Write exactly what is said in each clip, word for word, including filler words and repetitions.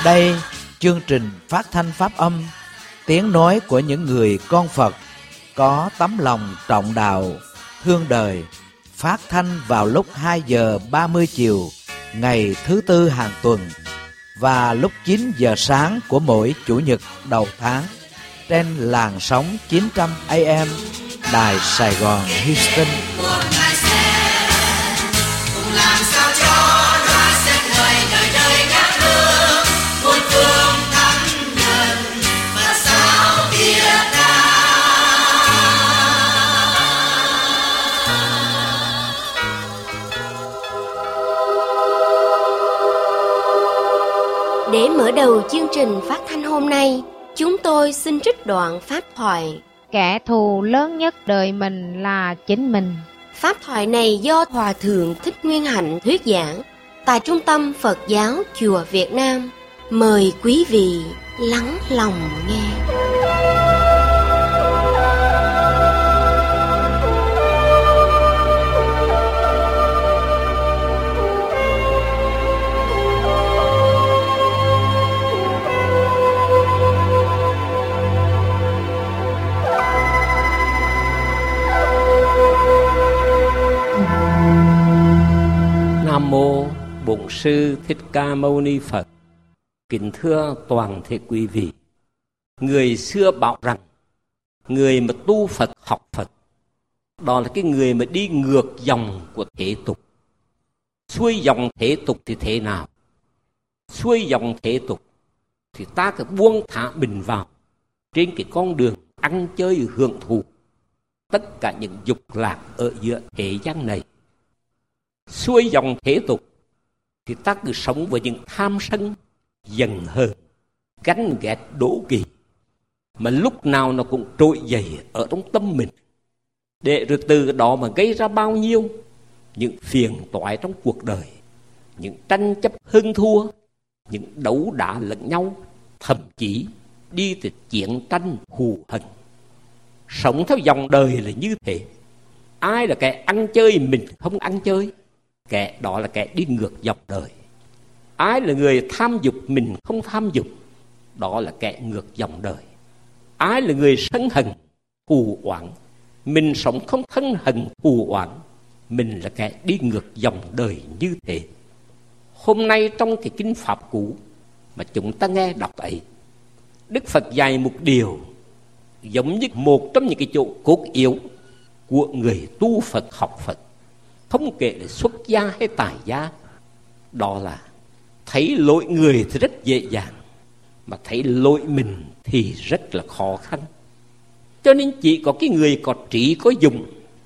Đây, chương trình phát thanh pháp âm, tiếng nói của những người con Phật có tấm lòng trọng đạo, thương đời, phát thanh vào lúc hai giờ ba mươi chiều ngày thứ tư hàng tuần và lúc chín giờ sáng của mỗi chủ nhật đầu tháng trên làn sóng chín trăm A M Đài Sài Gòn Houston. Để mở đầu chương trình phát thanh hôm nay, chúng tôi xin trích đoạn pháp thoại Kẻ thù lớn nhất đời mình là chính mình. Pháp thoại này do Hòa Thượng Thích Nguyên Hạnh thuyết giảng tại Trung tâm Phật giáo Chùa Việt Nam. Mời quý vị lắng lòng nghe. Nam mô Bổn Sư Thích Ca Mâu Ni Phật. Kính thưa toàn thể quý vị, người xưa bảo rằng người mà tu Phật học Phật, đó là cái người mà đi ngược dòng của thế tục. Xuôi dòng thế tục thì thế nào? Xuôi dòng thế tục thì ta cứ buông thả mình vào trên cái con đường ăn chơi hưởng thụ tất cả những dục lạc ở giữa thế gian này. Xuôi dòng thế tục thì ta cứ sống với những tham sân, giận hờn, ganh ghét, đố kỵ, mà lúc nào nó cũng trỗi dậy ở trong tâm mình, để rồi từ đó mà gây ra bao nhiêu những phiền toái trong cuộc đời, những tranh chấp hơn thua, những đấu đá lẫn nhau, thậm chí đi từ chiến tranh thù hận. Sống theo dòng đời là như thế. Ai là kẻ ăn chơi mình không ăn chơi, kẻ đó là kẻ đi ngược dòng đời. Ai là người tham dục mình không tham dục, đó là kẻ ngược dòng đời. Ai là người sân hận thù oán, mình sống không thân hận thù oán, mình là kẻ đi ngược dòng đời như thế. Hôm nay trong cái kinh pháp cú mà chúng ta nghe đọc ấy, Đức Phật dạy một điều giống như một trong những cái chỗ cốt yếu của người tu Phật học Phật, không kể là xuất gia hay tài gia. Đó là thấy lỗi người thì rất dễ dàng, mà thấy lỗi mình thì rất là khó khăn. Cho nên chỉ có cái người có trí có dụng,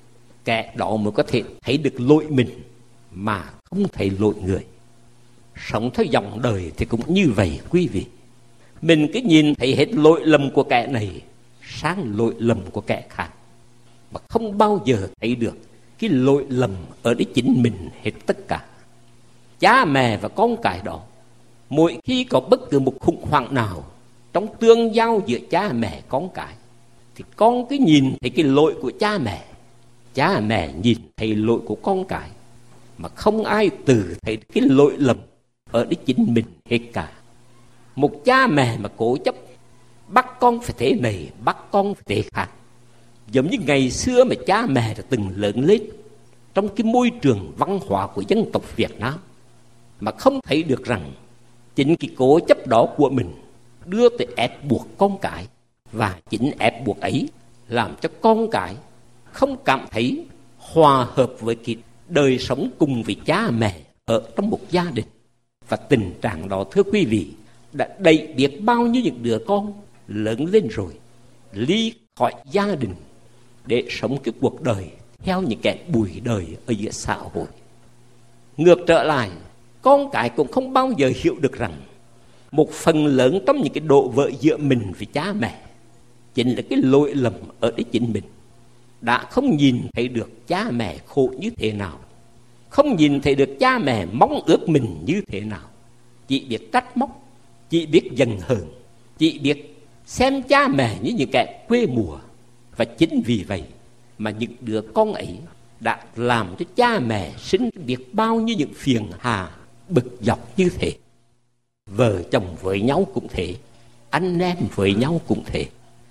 kẻ đó mới có thể thấy được lỗi mình mà không thấy lỗi người. Sống theo dòng đời thì cũng như vậy quý vị. Mình cứ nhìn thấy hết lỗi lầm của kẻ này sang lỗi lầm của kẻ khác, mà không bao giờ thấy được cái lỗi lầm ở đấy chính mình hết tất cả. Cha mẹ và con cái đó, mỗi khi có bất cứ một khủng hoảng nào trong tương giao giữa cha mẹ con cái, thì con cứ nhìn thấy cái lỗi của cha mẹ, cha mẹ nhìn thấy lỗi của con cái, mà không ai từ thấy cái lỗi lầm ở đấy chính mình hết cả. Một cha mẹ mà cố chấp bắt con phải thế này, bắt con phải thế khác, giống như ngày xưa mà cha mẹ đã từng lớn lên trong cái môi trường văn hóa của dân tộc Việt Nam, mà không thấy được rằng chính cái cố chấp đó của mình đưa tới ép buộc con cái, và chính ép buộc ấy làm cho con cái không cảm thấy hòa hợp với cái đời sống cùng với cha mẹ ở trong một gia đình. Và tình trạng đó, thưa quý vị, đã đẩy biết bao nhiêu những đứa con lớn lên rồi ly khỏi gia đình để sống cái cuộc đời theo những kẻ bụi đời ở giữa xã hội. Ngược trở lại, con cái cũng không bao giờ hiểu được rằng một phần lớn trong những cái độ vỡ giữa mình với cha mẹ chính là cái lỗi lầm ở đấy chính mình. Đã không nhìn thấy được cha mẹ khổ như thế nào, không nhìn thấy được cha mẹ mong ước mình như thế nào, chỉ biết trách móc, chỉ biết giận hờn, chỉ biết xem cha mẹ như những kẻ quê mùa. Và chính vì vậy mà những đứa con ấy đã làm cho cha mẹ sinh biết bao nhiêu những phiền hà bực dọc như thế. Vợ chồng với nhau cũng thế, anh em với nhau cũng thế.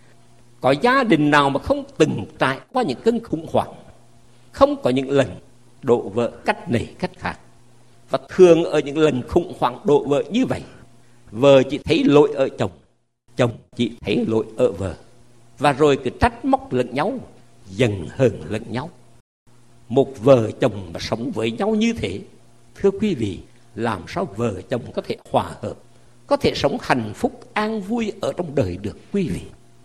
Có gia đình nào mà không từng trải qua những cơn khủng hoảng, không có những lần đổ vỡ cách này cách khác. Và thường ở những lần khủng hoảng đổ vỡ như vậy, vợ chỉ thấy lỗi ở chồng, chồng chỉ thấy lỗi ở vợ, và rồi cứ trách móc lẫn nhau, giận hờn lẫn nhau. Một vợ chồng mà sống với nhau như thế, thưa quý vị, làm sao vợ chồng có thể hòa hợp, có thể sống hạnh phúc an vui ở trong đời được quý vị?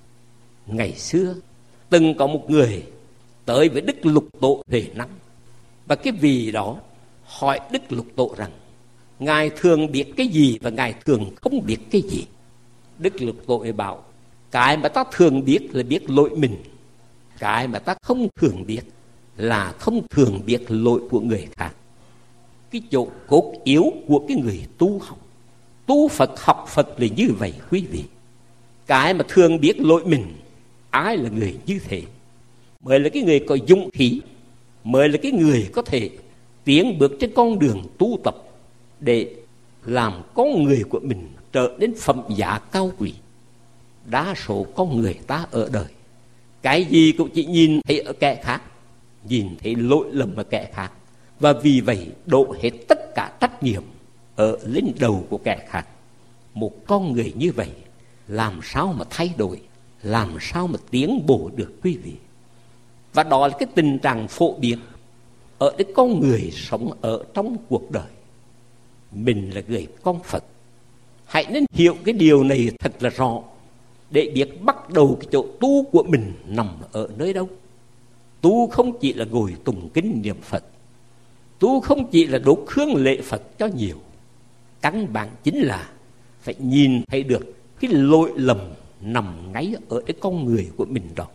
Ngày xưa từng có một người tới với Đức Lục Tổ Huệ Năng, và cái vị đó hỏi Đức Lục Tổ rằng Ngài thường biết cái gì và Ngài thường không biết cái gì. Đức Lục Tổ ấy bảo, cái mà ta thường biết là biết lỗi mình, cái mà ta không thường biết là không thường biết lỗi của người khác. Cái chỗ cốt yếu của cái người tu học, tu Phật học Phật là như vậy quý vị. Cái mà thường biết lỗi mình, ai là người như thế mới là cái người có dũng khí, mới là cái người có thể tiến bước trên con đường tu tập để làm con người của mình trở nên phẩm giá cao quý. Đa số con người ta ở đời, cái gì cũng chỉ nhìn thấy ở kẻ khác, nhìn thấy lỗi lầm ở kẻ khác, và vì vậy đổ hết tất cả trách nhiệm ở lên đầu của kẻ khác. Một con người như vậy làm sao mà thay đổi, làm sao mà tiến bộ được quý vị? Và đó là cái tình trạng phổ biến ở cái con người sống ở trong cuộc đời. Mình là người con Phật, hãy nên hiểu cái điều này thật là rõ, để biết bắt đầu cái chỗ tu của mình nằm ở nơi đâu. Tu không chỉ là ngồi tụng kinh niệm Phật, tu không chỉ là đốt hương lễ Phật cho nhiều. Căn bản chính là phải nhìn thấy được cái lỗi lầm nằm ngay ở cái con người của mình đó.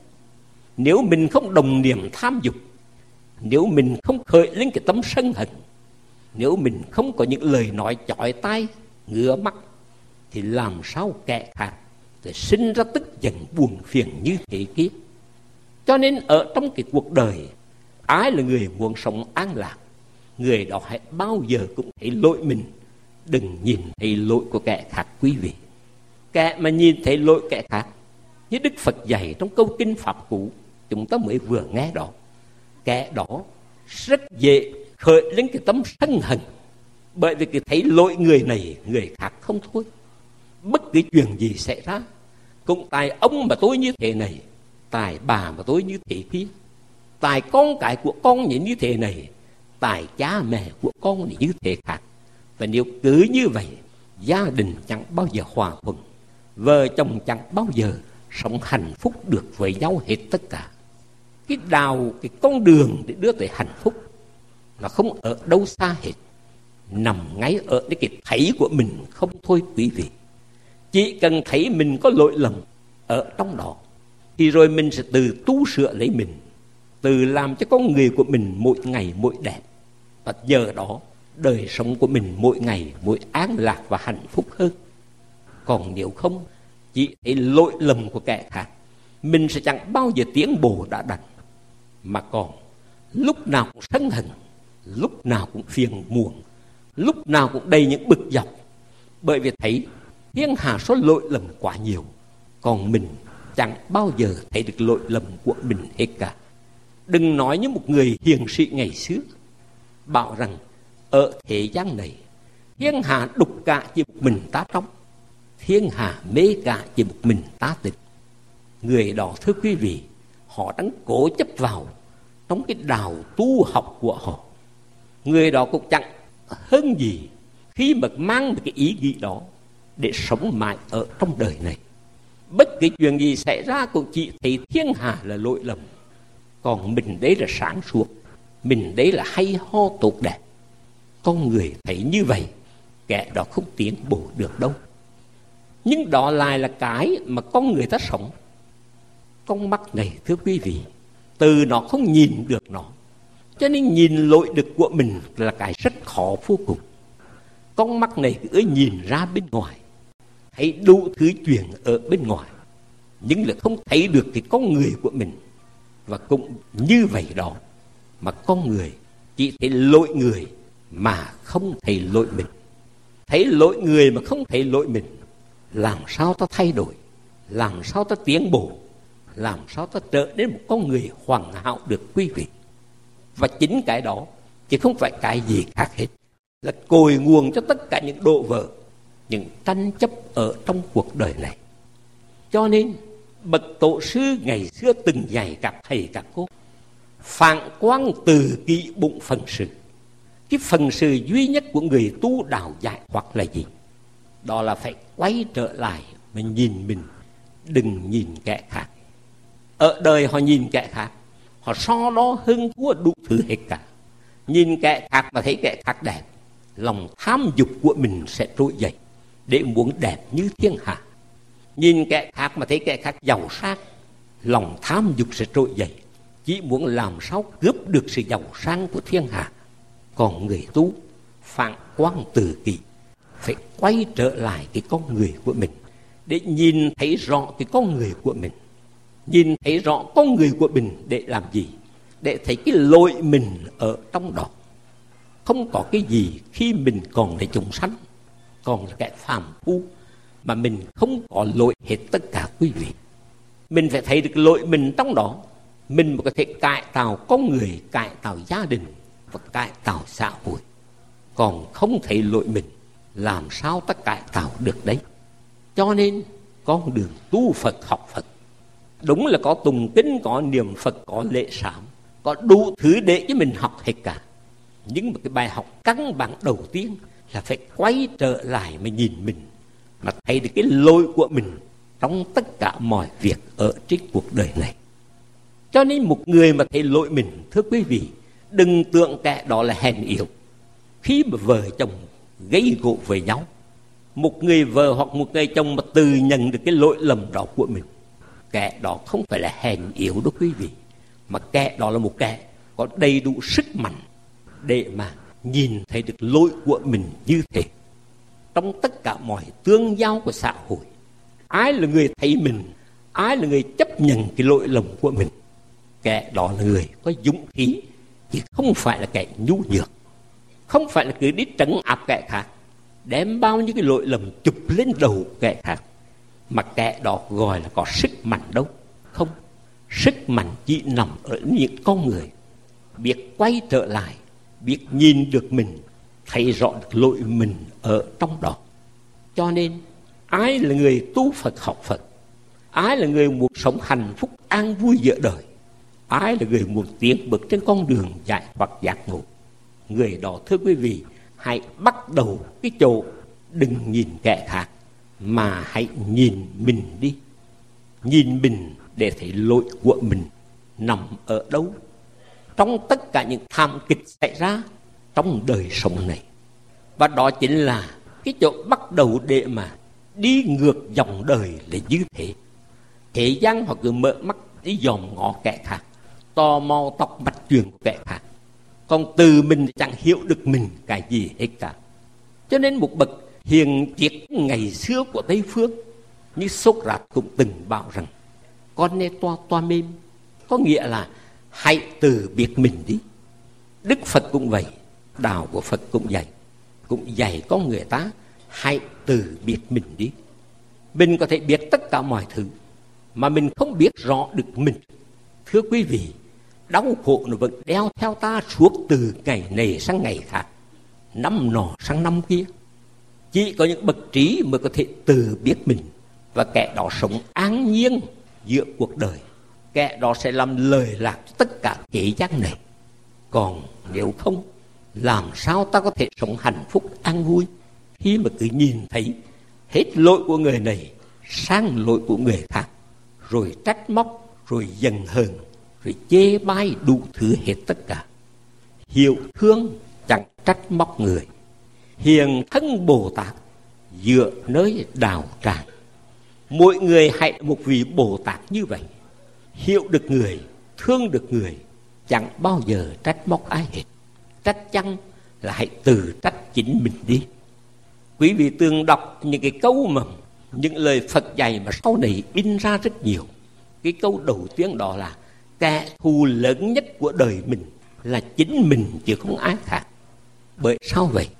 Nếu mình không đồng niệm tham dục, nếu mình không khởi lên cái tấm sân hận, nếu mình không có những lời nói chói tai, ngứa mắt, thì làm sao kẻ khác để sinh ra tức giận buồn phiền như thế kia. Cho nên ở trong cái cuộc đời, ai là người muốn sống an lạc, người đó hãy bao giờ cũng thấy lỗi mình, đừng nhìn thấy lỗi của kẻ khác quý vị. Kẻ mà nhìn thấy lỗi kẻ khác, như Đức Phật dạy trong câu kinh Pháp Cú chúng ta mới vừa nghe đó, kẻ đó rất dễ khởi lên cái tấm sân hận, bởi vì cái thấy lỗi người này người khác không thôi. Bất cứ chuyện gì xảy ra cũng tại ông mà tôi như thế này, tại bà mà tôi như thế kia, tại con cái của con như thế này, tại cha mẹ của con như thế khác. Và nếu cứ như vậy, gia đình chẳng bao giờ hòa thuận, vợ chồng chẳng bao giờ sống hạnh phúc được với nhau hết tất cả. Cái đào, cái con đường để đưa tới hạnh phúc nó không ở đâu xa hết, nằm ngay ở cái thấy của mình không thôi quý vị. Chỉ cần thấy mình có lỗi lầm ở trong đó, thì rồi mình sẽ từ tu sửa lấy mình, từ làm cho con người của mình mỗi ngày mỗi đẹp. Và nhờ đó đời sống của mình mỗi ngày mỗi an lạc và hạnh phúc hơn. Còn nếu không, chỉ thấy lỗi lầm của kẻ khác, mình sẽ chẳng bao giờ tiến bộ đã đành, mà còn lúc nào cũng sân hận, lúc nào cũng phiền muộn, lúc nào cũng đầy những bực dọc, bởi vì thấy thiên hạ số lỗi lầm quá nhiều, còn mình chẳng bao giờ thấy được lỗi lầm của mình hết cả. Đừng nói như một người hiền sĩ ngày xưa bảo rằng ở thế gian này, thiên hạ đục cả chỉ một mình ta trong, thiên hạ mê cả chỉ một mình ta tịch. Người đó thưa quý vị, họ đang cố chấp vào trong cái đào tu học của họ. Người đó cũng chẳng hơn gì khi mà mang được cái ý nghĩ đó để sống mãi ở trong đời này. Bất cứ chuyện gì xảy ra cũng chỉ thấy thiên hạ là lỗi lầm, còn mình đấy là sáng suốt, mình đấy là hay ho tốt đẹp. Con người thấy như vậy, kẻ đó không tiến bộ được đâu. Nhưng đó lại là cái mà con người ta sống. Con mắt này thưa quý vị, từ nó không nhìn được nó, cho nên nhìn lỗi được của mình là cái rất khó vô cùng. Con mắt này cứ nhìn ra bên ngoài, thấy đủ thứ chuyện ở bên ngoài, nhưng là không thấy được cái con người của mình. Và cũng như vậy đó, mà con người chỉ thấy lỗi người mà không thấy lỗi mình. thấy lỗi người mà không thấy lỗi mình, làm sao ta thay đổi, làm sao ta tiến bộ, làm sao ta trở nên một con người hoàn hảo được quý vị. Và chính cái đó chứ không phải cái gì khác hết, là cội nguồn cho tất cả những đổ vỡ, những tranh chấp ở trong cuộc đời này. Cho nên bậc tổ sư ngày xưa từng dạy các thầy các cô phản quang từ kỵ bụng phần sự. Cái phần sự duy nhất của người tu đạo giải thoát là gì? Đó là phải quay trở lại mà nhìn mình, đừng nhìn kẻ khác. Ở đời họ nhìn kẻ khác, họ so đo hơn thua đủ thứ hết cả. Nhìn kẻ khác mà thấy kẻ khác đẹp, lòng tham dục của mình sẽ trỗi dậy để muốn đẹp như thiên hạ. Nhìn kẻ khác mà thấy kẻ khác giàu sang, lòng tham dục sẽ trỗi dậy, chỉ muốn làm sao cướp được sự giàu sang của thiên hạ. Còn người tu phản quang từ kỵ, phải quay trở lại cái con người của mình để nhìn thấy rõ cái con người của mình. Nhìn thấy rõ con người của mình để làm gì? Để thấy cái lỗi mình ở trong đó. Không có cái gì khi mình còn là chúng sanh, còn là kẻ phàm phu, mà mình không có lỗi hết tất cả quý vị. Mình phải thấy được lỗi mình trong đó, mình mới có thể cải tạo con người, cải tạo gia đình và cải tạo xã hội. Còn không thấy lỗi mình, làm sao ta cải tạo được đấy? Cho nên con đường tu Phật học Phật, đúng là có tùng kinh, có niệm Phật, có lễ sám, có đủ thứ để cho mình học hết cả. Nhưng mà cái bài học căn bản đầu tiên là phải quay trở lại mà nhìn mình, mà thấy được cái lỗi của mình trong tất cả mọi việc ở trên cuộc đời này. Cho nên một người mà thấy lỗi mình, thưa quý vị, đừng tưởng kẻ đó là hèn yếu. Khi mà vợ chồng gây gổ với nhau, một người vợ hoặc một người chồng mà tự nhận được cái lỗi lầm đó của mình, kẻ đó không phải là hèn yếu đó quý vị, mà kẻ đó là một kẻ có đầy đủ sức mạnh để mà nhìn thấy được lỗi của mình như thế. Trong tất cả mọi tương giao của xã hội, ai là người thấy mình, ai là người chấp nhận cái lỗi lầm của mình, kẻ đó là người có dũng khí, chứ không phải là kẻ nhu nhược. Không phải là cứ đi trấn áp kẻ khác, đem bao nhiêu cái lỗi lầm chụp lên đầu kẻ khác, mà kẻ đó gọi là có sức mạnh đâu. Không, sức mạnh chỉ nằm ở những con người biết quay trở lại, biết nhìn được mình, thấy rõ được lỗi mình ở trong đó. Cho nên ai là người tu Phật học Phật, ai là người muốn sống hạnh phúc an vui giữa đời, ai là người muốn tiến bước trên con đường giải thoát giác ngộ, người đó thưa quý vị, hãy bắt đầu cái chỗ đừng nhìn kẻ khác, mà hãy nhìn mình đi. Nhìn mình để thấy lỗi của mình nằm ở đâu trong tất cả những thảm kịch xảy ra trong đời sống này. Và đó chính là cái chỗ bắt đầu để mà đi ngược dòng đời là như thế. Thế gian họ cứ mở mắt đi dòm ngó kẻ khác, tò mò tọc mạch chuyện của kẻ khác, còn từ mình thì chẳng hiểu được mình cái gì hết cả. Cho nên một bậc hiền triết ngày xưa của Tây Phương như Socrates cũng từng bảo rằng con nê toa toa mêm, có nghĩa là hãy từ biệt mình đi. Đức Phật cũng vậy, đạo của Phật cũng dạy, cũng dạy con người ta hãy từ biệt mình đi. Mình có thể biết tất cả mọi thứ mà mình không biết rõ được mình. Thưa quý vị, đau khổ nó vẫn đeo theo ta suốt từ ngày này sang ngày khác, năm nọ sang năm kia. Chỉ có những bậc trí mới có thể từ biết mình, và kẻ đó sống an nhiên giữa cuộc đời. Kẻ đó sẽ làm lời lạc tất cả thế gian này. Còn nếu không, làm sao ta có thể sống hạnh phúc an vui khi mà cứ nhìn thấy hết lỗi của người này sang lỗi của người khác, rồi trách móc, rồi giận hờn, rồi chê bai đủ thứ hết tất cả. Hiểu thương chẳng trách móc người, hiền thân Bồ Tát dựa nơi đạo tràng. Mỗi người hãy một vị Bồ Tát như vậy, hiểu được người, thương được người, chẳng bao giờ trách móc ai hết. Trách chăng là hãy tự trách chính mình đi. Quý vị từng đọc những cái câu mà những lời Phật dạy mà sau này in ra rất nhiều. Cái câu đầu tiên đó là kẻ thù lớn nhất của đời mình là chính mình chứ không ai khác. Bởi sao vậy?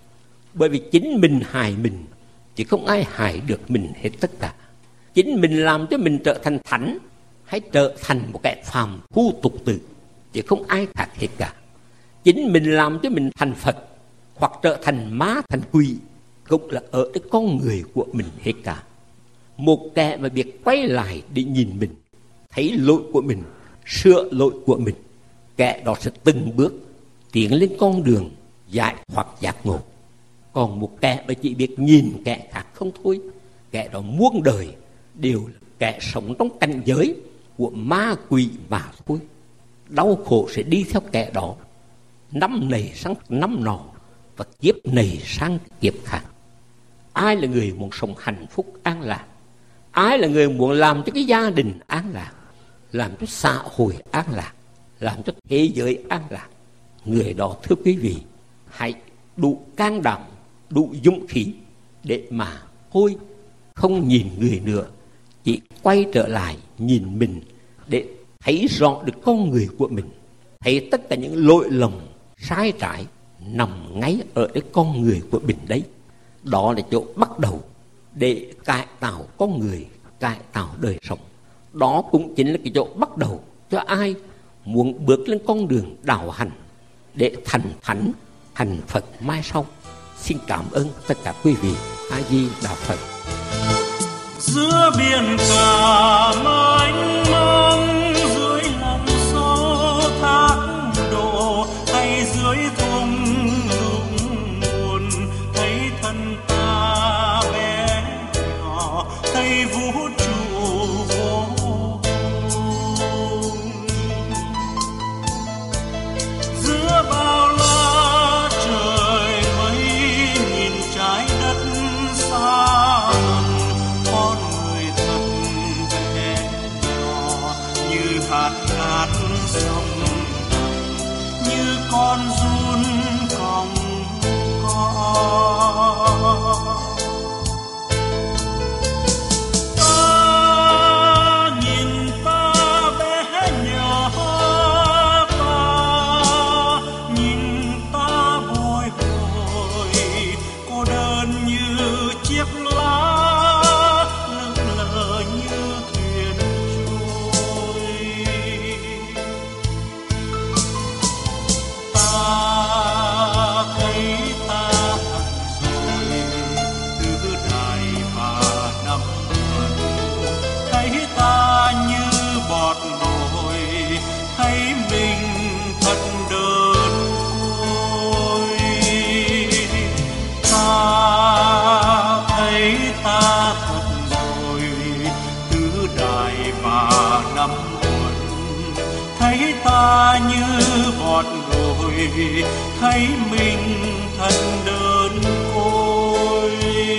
Bởi vì chính mình hại mình, chứ không ai hại được mình hết tất cả. Chính mình làm cho mình trở thành thánh, hay trở thành một kẻ phàm phu tục tử, chứ không ai khác hết cả. Chính mình làm cho mình thành Phật, hoặc trở thành ma thành quỷ, cũng là ở cái con người của mình hết cả. Một kẻ mà biết quay lại để nhìn mình, thấy lỗi của mình, sửa lỗi của mình, kẻ đó sẽ từng bước tiến lên con đường giải thoát giác ngộ. Còn một kẻ mà chỉ biết nhìn kẻ khác không thôi, kẻ đó muôn đời đều là kẻ sống trong cảnh giới của ma quỷ mà thôi. Đau khổ sẽ đi theo kẻ đó, năm này sang năm nọ, và kiếp này sang kiếp khác. Ai là người muốn sống hạnh phúc an lạc? Ai là người muốn làm cho cái gia đình an lạc, làm cho xã hội an lạc, làm cho thế giới an lạc? Người đó, thưa quý vị, hãy đủ can đảm, đủ dũng khí để mà thôi không nhìn người nữa, chỉ quay trở lại nhìn mình để thấy rõ được con người của mình, thấy tất cả những lỗi lầm sai trái nằm ngay ở cái con người của mình đấy. Đó là chỗ bắt đầu để cải tạo con người, cải tạo đời sống. Đó cũng chính là cái chỗ bắt đầu cho ai muốn bước lên con đường đạo hành để thành thánh, thành Phật mai sau. Xin cảm ơn tất cả quý vị. A Di Đà Phật. Giữa biển cả mênh mông, dưới lòng sâu thác đổ, hay dưới thung lũng buồn, thấy thân ta bé nhỏ, thấy vũ trụ vô cùng. Giữa bao la trời mây, nhìn trái đất xa, con người thật bé nhỏ, như hạt cát sông, như con giun còng co. Ta nhìn ta bé nhỏ, ta nhìn ta bồi hồi, cô đơn như chiếc lá, lững lờ như thuyền trôi. Ta thấy ta thật rồi, từ đại và năm tuần, thấy ta như bọt nổi, thấy mình thật đơn côi. Ta thấy ta thật rồi, từ đại và năm tuần, thấy ta như bọt nổi, thấy mình thật đơn côi.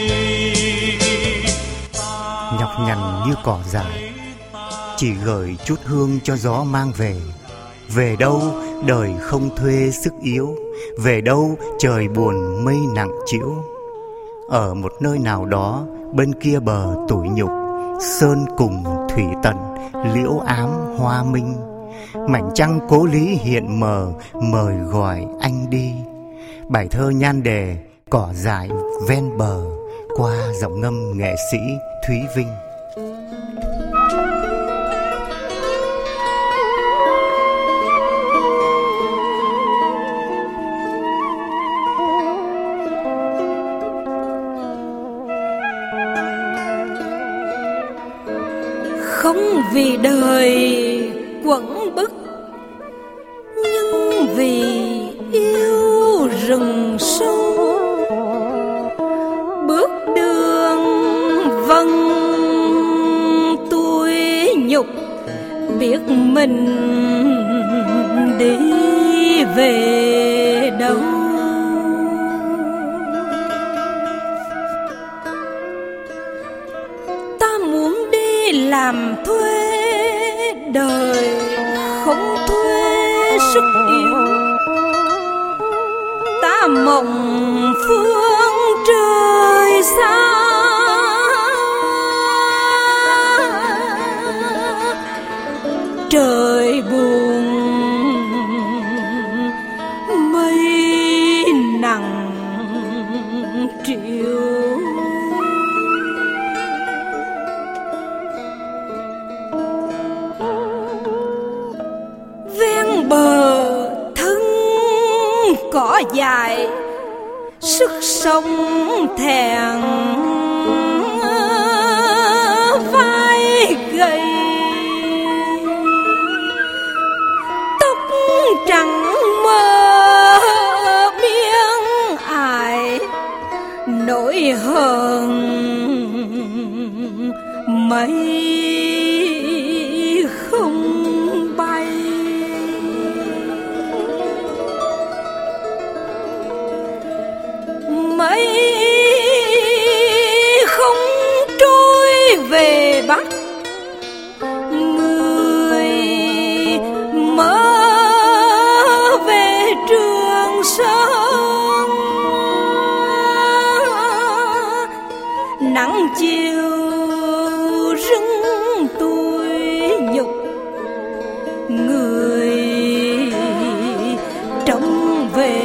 Nhọc nhằn như cỏ dại, chỉ gửi chút hương cho gió mang về. Về đâu đời không thuê sức yếu, về đâu trời buồn mây nặng trĩu. Ở một nơi nào đó bên kia bờ tủi nhục, sơn cùng thủy tận, liễu ám hoa minh. Mảnh trăng cố lý hiện mờ, mời gọi anh đi. Bài thơ nhan đề Cỏ dại ven bờ, qua giọng ngâm nghệ sĩ Thúy Vinh. Không vì đời quẩn bức, nhưng vì yêu rừng sâu. Bước đường vâng tuổi nhục, biết mình đi về đâu. Ta muốn đi làm thuê, đời không thuê sức yếu. Ta mộng phương trời xa, trời buồn mây nặng triệu. Ven bờ thân cỏ dài, sức sống thèn vai gầy, tóc trắng mơ biếng ải, nỗi hờn mây không bay. Mây không trôi về Bắc, người mơ về Trường Sơn. Nắng chiều rưng tuổi nhục, người trông về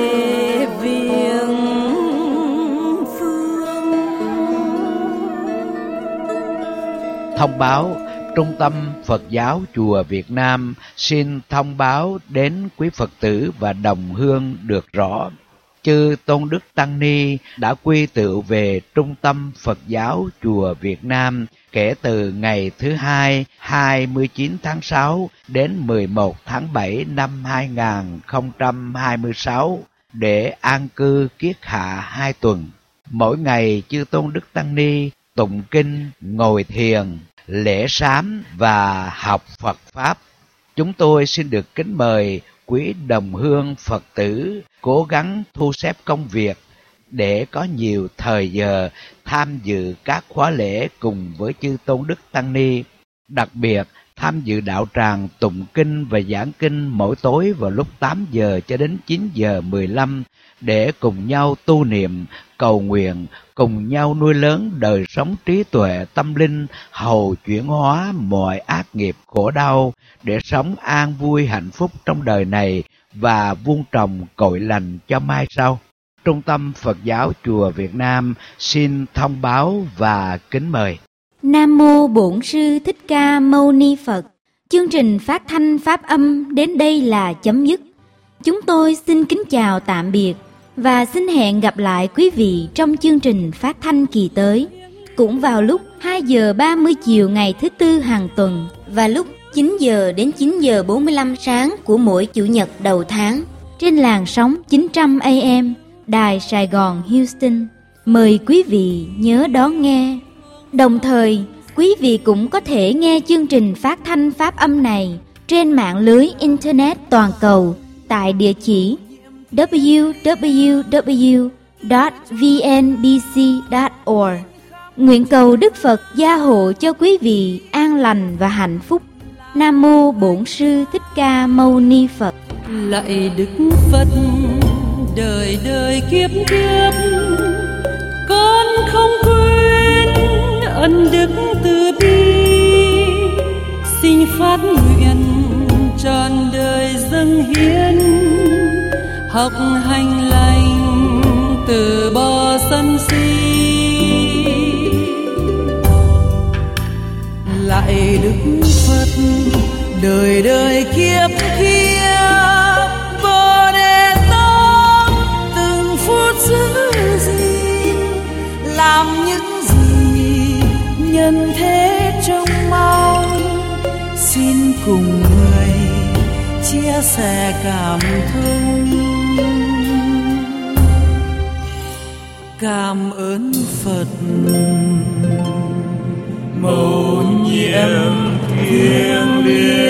thông báo. Trung tâm Phật giáo Chùa Việt Nam xin thông báo đến quý Phật tử và đồng hương được rõ. Chư Tôn Đức Tăng Ni đã quy tụ về Trung tâm Phật giáo Chùa Việt Nam kể từ ngày thứ hai, hai mươi chín tháng sáu đến mười một tháng bảy năm hai nghìn không trăm hai mươi sáu để an cư kiết hạ hai tuần. Mỗi ngày chư Tôn Đức Tăng Ni tụng kinh, ngồi thiền, lễ sám và học Phật Pháp. Chúng tôi xin được kính mời quý đồng hương Phật tử cố gắng thu xếp công việc để có nhiều thời giờ tham dự các khóa lễ cùng với chư Tôn Đức Tăng Ni, đặc biệt tham dự đạo tràng tụng kinh và giảng kinh mỗi tối vào lúc tám giờ cho đến chín giờ mười lăm để cùng nhau tu niệm, cầu nguyện, cùng nhau nuôi lớn đời sống trí tuệ tâm linh, hầu chuyển hóa mọi ác nghiệp khổ đau để sống an vui hạnh phúc trong đời này và vuông trồng cội lành cho mai sau. Trung tâm Phật giáo Chùa Việt Nam xin thông báo và kính mời. Nam mô Bổn Sư Thích Ca Mâu Ni Phật. Chương trình phát thanh pháp âm đến đây là chấm dứt. Chúng tôi xin kính chào tạm biệt và xin hẹn gặp lại quý vị trong chương trình phát thanh kỳ tới, cũng vào lúc hai giờ ba mươi chiều ngày thứ Tư hàng tuần và lúc chín giờ đến chín giờ bốn mươi lăm sáng của mỗi Chủ nhật đầu tháng trên làn sóng chín trăm A M Đài Sài Gòn Houston. Mời quý vị nhớ đón nghe. Đồng thời, quý vị cũng có thể nghe chương trình phát thanh pháp âm này trên mạng lưới Internet toàn cầu tại địa chỉ w w w chấm v n b c chấm org. Nguyện cầu Đức Phật gia hộ cho quý vị an lành và hạnh phúc. Nam mô Bổn Sư Thích Ca Mâu Ni Phật. Lạy Đức Phật, đời đời kiếp kiếp con không quên ân đức từ bi, xin phát nguyện trọn đời dâng hiến, học hành lành từ bỏ sân si. Lạy Đức Phật, đời đời kiếp kiếp Bồ Đề Tát từng phút giữ gìn, làm những gì nhân thế trông mong, xin cùng người chia sẻ cảm thông. Cảm ơn Phật mầu nhiệm thiêng liêng.